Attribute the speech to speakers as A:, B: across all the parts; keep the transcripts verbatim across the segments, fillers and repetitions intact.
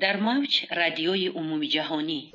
A: در موج رادیوی عمومی جهانی.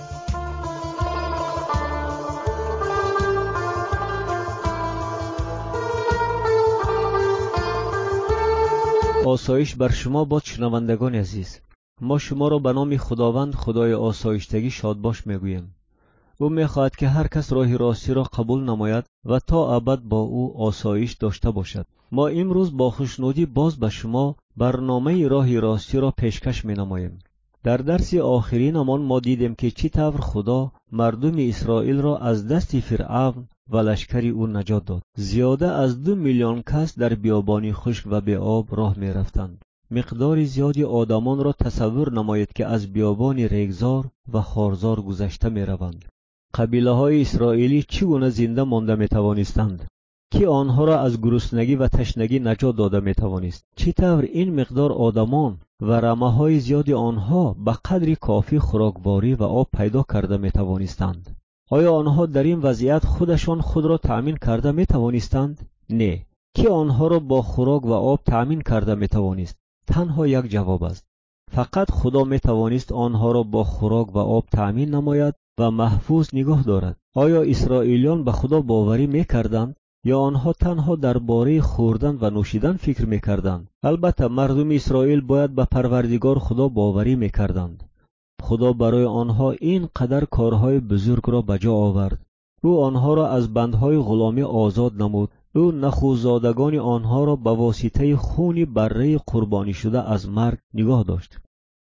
B: آسایش بر شما باد شنوندگان عزیز. ما شما را به نام خداوند خدای آسایشتگی شادباش میگوییم. او میخواهد که هر کس راه راستی را قبول نماید و تا ابد با او آسایش داشته باشد. ما امروز با خوشنودی باز به شما برنامه راه راستی را پیشکش مینماییم. در درس آخرینمان ما دیدیم که چی طور خدا مردم اسرائیل را از دست فرعون و لشکر او نجات داد. زیاده از دو میلیون کس در بیابانی خشک و بی آب راه می رفتند. مقدار زیادی آدمان را تصور نمایید که از بیابان ریگزار و خارزار گذشته می روند. قبیله های اسرائیلی چگونه زنده مانده می توانستند؟ کی آنها را از گرسنگی و تشنگی نجات داده می توانست؟ چطور این مقدار آدمان و رمه های زیادی آنها به قدری کافی خوراکباری و آب پیدا کرده می توانستند؟ آیا آنها در این وضعیت خودشان خود را تأمین کرده می توانستند؟ نه. کی آنها را با خوراک و آب تأمین کرده می توانست؟ تنها یک جواب است. فقط خدا می توانست آنها را با خوراک و آب تأمین نماید و محفوظ نگاه دارد. آیا اسرائیلیان به خدا باوری می کردند یا آنها تنها درباره خوردن و نوشیدن فکر می کردند؟ البته مردم اسرائیل باید به پروردگار خدا باوری می کردند. خدا برای آنها این قدر کارهای بزرگ را بجا آورد. او آنها را از بندهای غلامی آزاد نمود. او نخوزادگان آنها را به واسطه خون بره قربانی شده از مرگ نگاه داشت.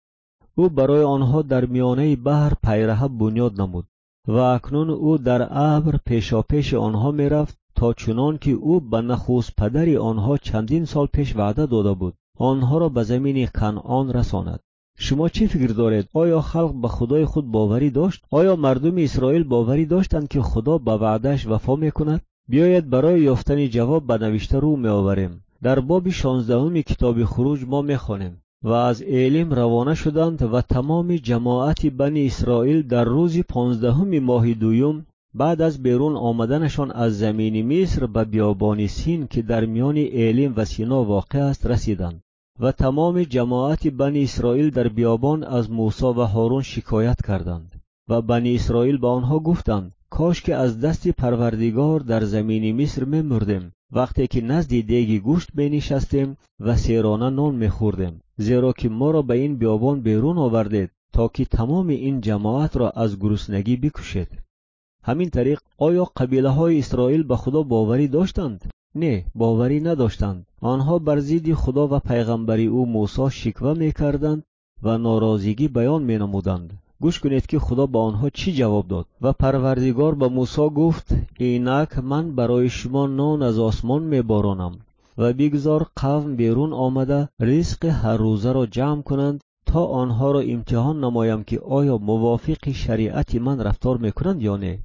B: او برای آنها در میانه بحر پیرهن بنیاد نمود و اکنون او در ابر پیشاپیش آنها می رفت تا چنان که او به نخست پدر آنها چندین سال پیش وعده داده بود آنها را به زمین کنعان رساند. شما چی فکر دارید؟ آیا خلق به خدای خود باوری داشت؟ آیا مردم اسرائیل باوری داشتند که خدا به وعدهش وفا میکند؟ بیایید برای یافتن جواب به نوشته رو می آوریم. در باب شانزدهم کتاب خروج ما میخوانیم: و از ایلیم روانه شدند و تمام جماعت بنی اسرائیل در روز پانزدهم ماه دوم بعد از بیرون آمدنشان از زمین مصر به بیابان سین که در میان ایلیم و سینا واقع است رسیدند. و تمام جماعت بنی اسرائیل در بیابان از موسی و هارون شکایت کردند و بنی اسرائیل به آنها گفتند: کاش که از دست پروردگار در زمین مصر می مردیم وقتی که نزد دیگ گوشت می نشستیم و سیرانه نان می خوردیم، زیرا که ما را به این بیابان بیرون آوردید تا که تمام این جماعت را از گرسنگی بکشید. همین طریق آیا قبیله های اسرائیل به خدا باوری داشتند؟ نه، باوری نداشتند. آنها بر ضد خدا و پیغمبر او موسی شکوه می کردند و ناراضگی بیان می نمودند. گوش کنید که خدا با آنها چی جواب داد. و پروردگار به موسی گفت: اینک من برای شما نان از آسمان می بارانم و بگذار قوم بیرون آمده رزق هر روزه را جمع کنند تا آنها را امتحان نمایم که آیا موافق شریعت من رفتار می کنند یا نه.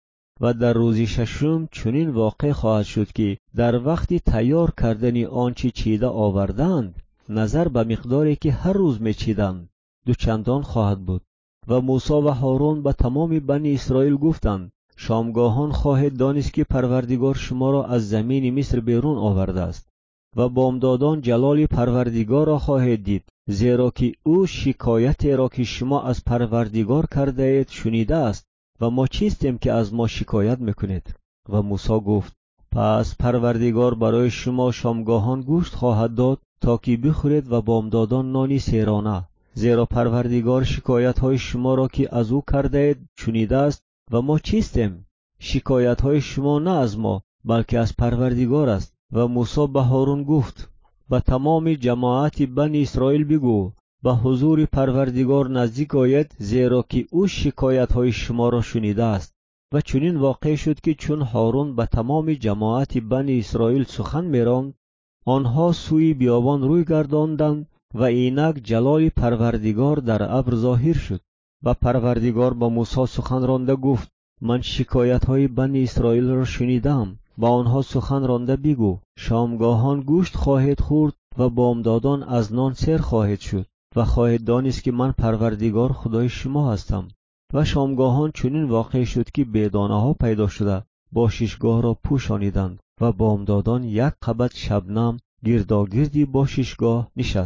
B: و در روز ششم چنین واقع خواهد شد که در وقتی تیار کردن آنچه چیده آوردند نظر به مقداری که هر روز می چیدند دو چندان خواهد بود. و موسی و هارون به تمام بنی اسرائیل گفتند: شامگاهان خواهید دانست که پروردگار شما را از زمین مصر بیرون آورده است و بامدادان جلال پروردگار را خواهید دید، زیرا که او شکایتی را که شما از پروردگار کرده اید شنیده است و ما چیستیم که از ما شکایت میکنید؟ و موسی گفت: پس پروردگار برای شما شامگاهان گوشت خواهد داد تا که بخورید و بامدادان نانی سیرانه، زیرا پروردگار شکایت های شما را که از او کرده اید شنیده است و ما چیستیم؟ شکایت های شما نه از ما بلکه از پروردگار است. و موسی به هارون گفت: به تمام جماعت بنی اسرائیل بگو به حضور پروردگار نزدیک آید، زیرا که او شکایت های شما را شنیده است. و چنین واقع شد که چون هارون به تمام جماعت بنی اسرائیل سخن می‌راند، آنها سوی بیابان روی گرداندند و اینک جلال پروردگار در ابر ظاهر شد. و پروردگار با موسی سخن رانده گفت: من شکایت های بنی اسرائیل را شنیدم. با آنها سخن رانده بگو: شامگاهان گوشت خواهید خورد و بامدادان از نان سیر خواهید شد و خواهید دانست که من پروردگار خدای شما هستم. و شامگاهان چنین واقع شد که بیدانه ها پیدا شده با ششگاه را پوشانیدند و بامدادان یک قبط شبنم گرداگردی با ششگاه نشست.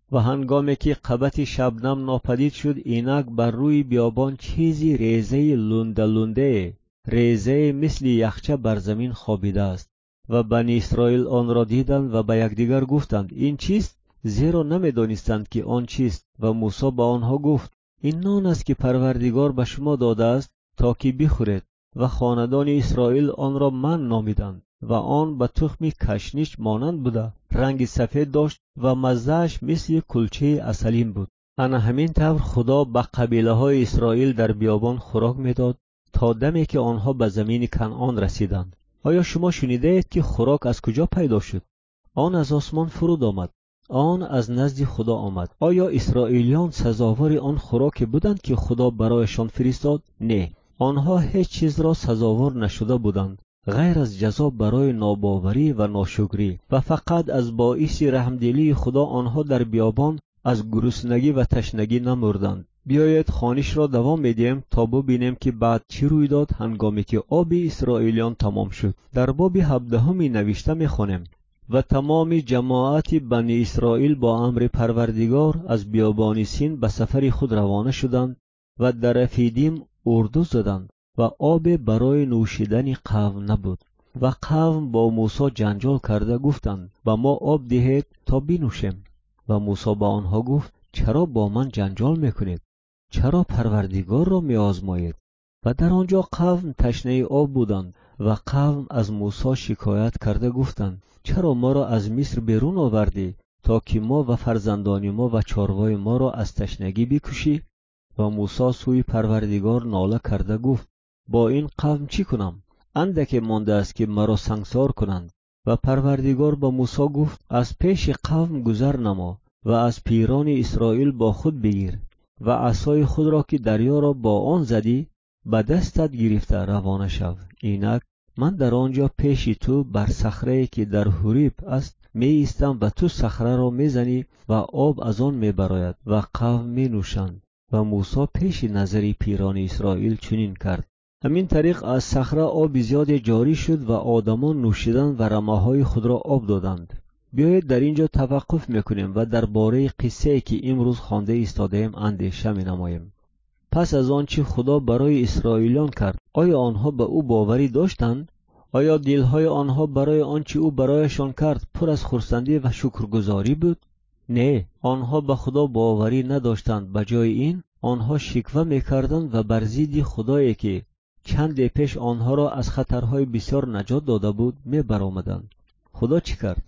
B: و هنگامی که قبط شبنم ناپدید شد، اینک بر روی بیابان چیزی ریزه لنده لنده، ریزه مثل یخچه بر زمین خوابیده است. و بنی اسرائیل آن را دیدند و به یکدیگر گفتند این چیست؟ زیرا نمی‌دانستند که آن چیست. و موسی به آنها گفت این نان است که پروردگار به شما داده است تا که بخورید. و خاندان اسرائیل آن را من نامیدند. و آن به تخم کشنیش مانند بوده، رنگ سفید داشت و مزهش مثل کلچه عسلین بود. انا همین طور خدا به قبیله های اسرائیل در بیابان خوراک میداد تا دمی که آنها به زمین کنعان رسیدند. آیا شما شنیده اید که خوراک از کجا پیدا شد؟ آن از آسمان فرود آمد، آن از نزد خدا آمد. آیا اسرائیلیان سزاوار آن خوراک بودند که خدا برایشان فرستاد؟ نه، آنها هیچ چیز را سزاوار نشده بودند غیر از جزا برای ناباوری و ناشکری، و فقط از باعث رحمدلی خدا آنها در بیابان از گرسنگی و تشنگی نمردند. بیایید خوانش را دوام بدیم تا ببینیم که بعد چی روی داد هنگامی که آب اسرائیلیان تمام شد. در باب هفدهمی نوشته می‌خوانیم و تمام جماعت بنی اسرائیل با امر پروردگار از بیابان سین به سفر خود روانه شدند و در رفیدیم اردو زدند و آب برای نوشیدن قوم نبود. و قوم با موسی جنجال کرده گفتند با ما آب دهید تا بنوشیم. و موسی با آنها گفت چرا با من جنجال میکنید؟ چرا پروردگار را میآزمایید؟ و در آنجا قوم تشنه آب بودند. و قوم از موسی شکایت کرده گفتند چرا ما را از مصر بیرون آوردی تا که ما و فرزندان ما و چاروای ما را از تشنگی بکشی؟ و موسی سوی پروردگار ناله کرده گفت با این قوم چی کنم؟ اندک مانده است که مرا سنگسار کنند. و پروردگار با موسی گفت از پیش قوم گذر نما و از پیران اسرائیل با خود بگیر و عصای خود را که دریا را با آن زدی به دستت گرفته روانه شو. اینک من در آنجا پیش تو بر صخره که در حوریب است می ایستم و تو صخره را می زنی و آب از آن می براید و قوم می نوشند. و موسی پیش نظر پیران اسرائیل چنین کرد. همین طریق از صخره آب زیاد جاری شد و آدمان نوشیدند و رمه‌های خود را آب دادند. بیایید در اینجا توقف میکنیم و درباره قصه‌ای که امروز خوانده ایستاده‌ایم اندیشه می‌نماییم. پس از آنچه خدا برای اسرائیلیان کرد، آیا آنها به او باوری داشتند؟ آیا دلهای آنها برای آنچه او برایشان کرد پر از خرسندی و شکرگزاری بود؟ نه، آنها به خدا باوری نداشتند. به جای این آنها شکوه میکردند و بر ضد خدایی که چند پیش آنها را از خطرهای بسیار نجات داده بود میبرآمدند. خدا چی کرد؟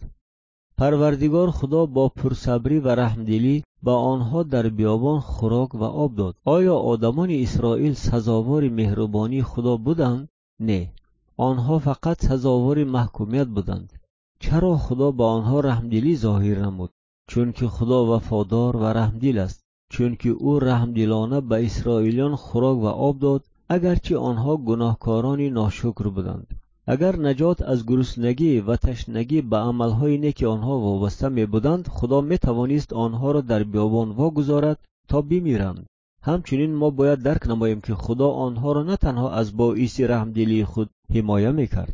B: پروردگار خدا با پرصبری و رحمدلی با آنها در بیابان خوراک و آب داد. آیا آدمان اسرائیل سزاوار مهربانی خدا بودند؟ نه، آنها فقط سزاوار محکومیت بودند. چرا خدا با آنها رحمدلی ظاهر نمود؟ چون که خدا وفادار و رحمدل است. چون که او رحمدلانه به اسرائیلیان خوراک و آب داد اگرچه آنها گناهکاران ناشکر بودند. اگر نجات از گرسنگی و تشنگی به عملهای نیک آنها وابسته می بودند، خدا می توانست آنها را در بیابان واگذارد تا بمیرند. همچنین ما باید درک نماییم که خدا آنها را نه تنها از باعث رحمدلی خود حمایت می کرد،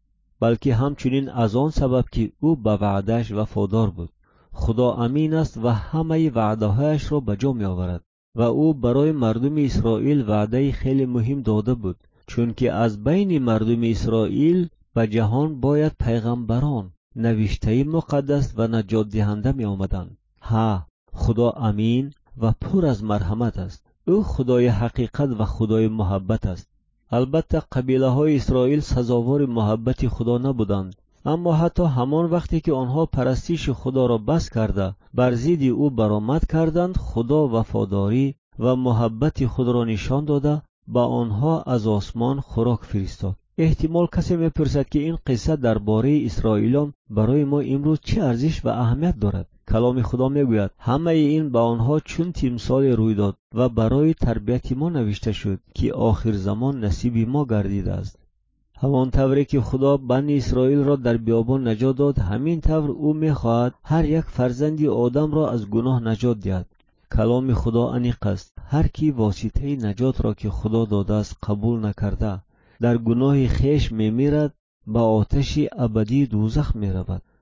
B: بلکه همچنین از آن سبب که او به وعدهش وفادار بود. خدا امین است و همه وعده‌هایش را به جا می آورد و او برای مردم اسرائیل وعده خیلی مهم داده بود. چون که از بین مردم اسرائیل به جهان باید پیغمبران، نوشته مقدس و نجات دهنده می آمدند. ها، خدا امین و پر از مرحمت است. او خدای حقیقت و خدای محبت است. البته قبیله های اسرائیل سزاوار محبت خدا نبودند، اما حتی همان وقتی که آنها پرستش خدا را بس کرده بر ضد او برآمد کردند، خدا وفاداری و محبت خود را نشان داده با آنها از آسمان خوراک فرستاد. احتمال کسی میپرسد که این قصه درباره اسرائیلیان برای ما امروز چه ارزش و اهمیت دارد؟ کلام خدا میگوید همه این با آنها چون تمثال روی داد و برای تربیت ما نوشته شد که آخر زمان نصیب ما گردیده است. همان طوری که خدا بنی اسرائیل را در بیابان نجات داد، همین طور او میخواهد هر یک فرزند آدم را از گناه نجات دهد. کلام خدا انیق است. هر کی واسطه نجات را که خدا داده است قبول نکرده در گناه خیش میمیرد، به آتش ابدی دوزخ میرود.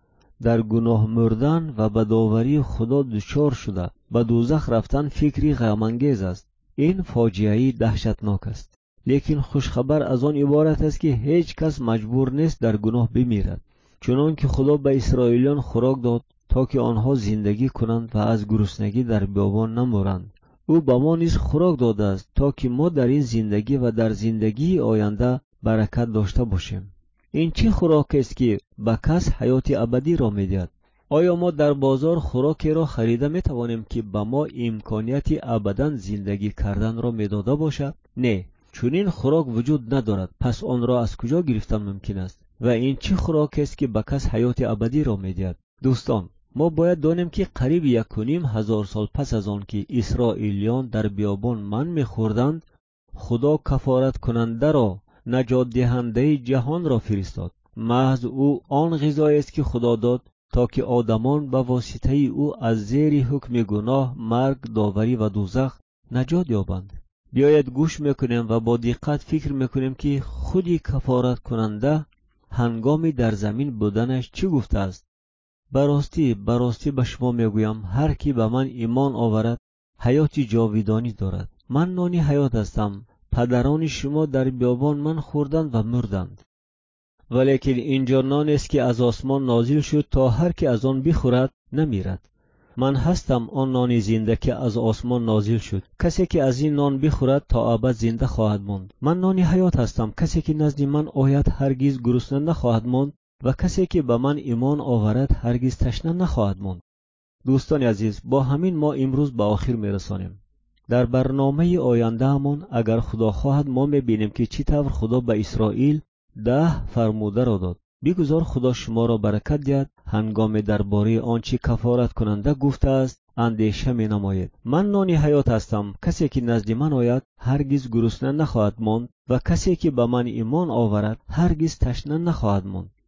B: در گناه مردن و به داوری خدا دچار شده به دوزخ رفتن فکری غم‌انگیز است. این فاجعه‌ای دهشتناک است. لیکن خوشخبر از آن عبارت است که هیچ کس مجبور نیست در گناه بمیرد. چنان که خدا به اسرائیلیان خوراک داد تا که آنها زندگی کنند و از گرسنگی در بیابان نمورند، او به ما نیز خوراک داده است تا که ما در این زندگی و در زندگی آینده برکت داشته باشیم. این چه خوراک است که به کس حیات ابدی را می‌دهد؟ آیا ما در بازار خوراکی را خریده می توانیم که به ما امکانیت ابداً زندگی کردن را می‌داده باشد؟ نه، چون این خوراک وجود ندارد. پس آن را از کجا گرفتن ممکن است؟ و این چه خوراک است که به کس حیات ابدی را می‌دهد؟ دوستان، ما باید دانیم که قریب یک و نیم هزار سال پس از آن که اسرائیلیان در بیابان من می‌خوردند، خدا کفارت کننده را، نجات دهنده جهان را فرستاد. محض او آن غذایی است که خدا داد تا که آدمان به واسطه او از زیر حکم گناه، مرگ، داوری و دوزخ نجات یابند. بیایید گوش میکنیم و با دقت فکر میکنیم که خودی کفارت کننده هنگامی در زمین بودنش چی گفته است. براستی براستی به شما میگویم هر کی به من ایمان آورد حیات جاودانی دارد. من نان حیات هستم. پدران شما در بیابان من خوردند و مردند، ولیکن اینجا نان است که از آسمان نازل شد تا هر کی از آن بخورد نمیرد. من هستم آن نان زنده که از آسمان نازل شد. کسی که از این نان بخورد تا ابد زنده خواهد ماند. من نان حیات هستم. کسی که نزد من آید هرگز گرسنه نخواهد ماند و کسی که به من ایمان آورد هرگز تشنه نخواهد ماند. دوستان عزیز، با همین ما امروز به آخر میرسانیم. در برنامه آینده همان اگر خدا خواهد ما میبینیم که چطور خدا به اسرائیل ده فرموده را داد. بگذار خدا شما را برکت دهد. هنگام درباره آنچه کفارت کننده گفته است اندیشه می نمایید. من نان حیات هستم. کسی که نزد من آید هرگز گرسنه نخواهد ماند و کسی که به من ایمان آورد هرگز تشنه نخواهد ماند.